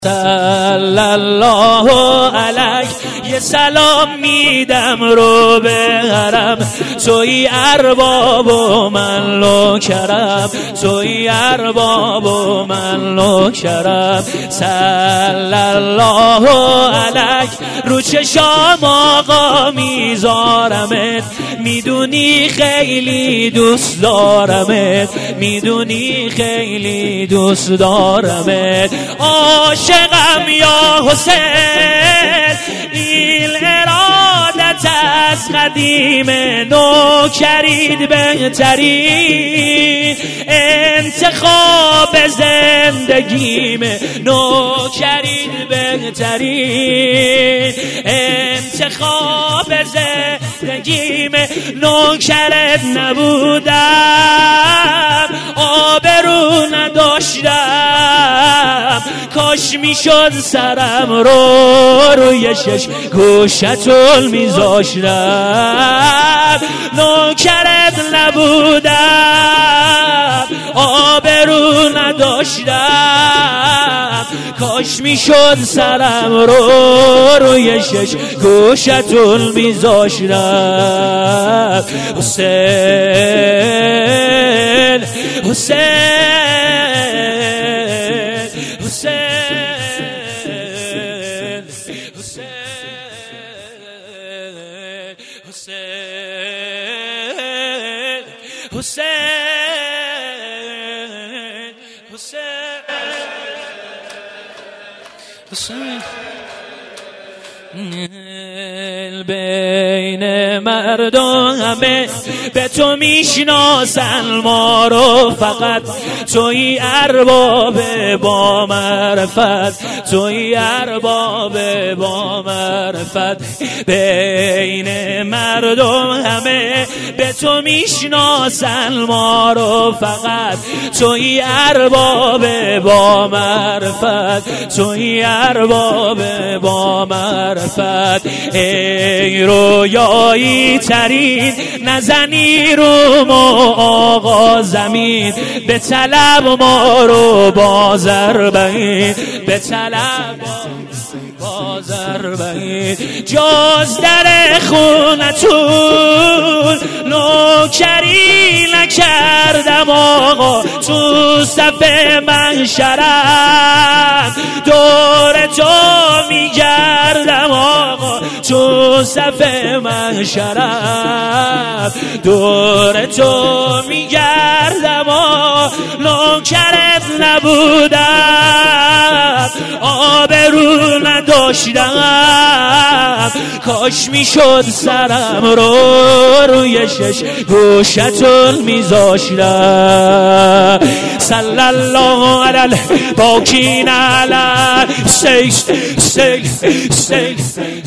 صلی الله علیک یه سلام میدم رو به حرم، توی ارباب و من و کرم، توی ارباب و من و کرم. صلی الله علیک رو چشام آقا میذارمت، میدونی خیلی دوست دارمت، میدونی خیلی دوست دارمت. عاشقم یا حسین، این ارادت از قدیم، نوکرید بهترین انتخاب زندگیم، نوکرید بهترین انتخاب زندگیم. نوکرت نبودم آبرو نداشتم، کاش میشد سرم رو روی شش گوشتون میذاشتم. نوکرت نبودم آبرو نداشتم، کاش میشد سرم رو روی شش گوشتون میذاشتم. حسین حسین حسین حسین حسین حسین بین مردم همه به تو میشناسن ما رو، فقط توی ارباب با معرفت، توی ارباب با معرفت. بین مردم همه به تو میشناسن ما رو، فقط توی ارباب با معرفت، توی ارباب با معرفت. ای رویایی ترین نزنی رو ما آقا زمین، به طلب ما رو بازر بین، به طلب بازر بین. جز در خونتون نوکری نکردم آقا، تو صف محشرم دور تو میگردم آقا، تو صف محشرم دور تو میگردم آقا. نوکرت نبودم آبرو نداشتم، کاش میشد سرم رو روی شش گوشتون میذاشتم. صلی الله علی الباکین علی سیل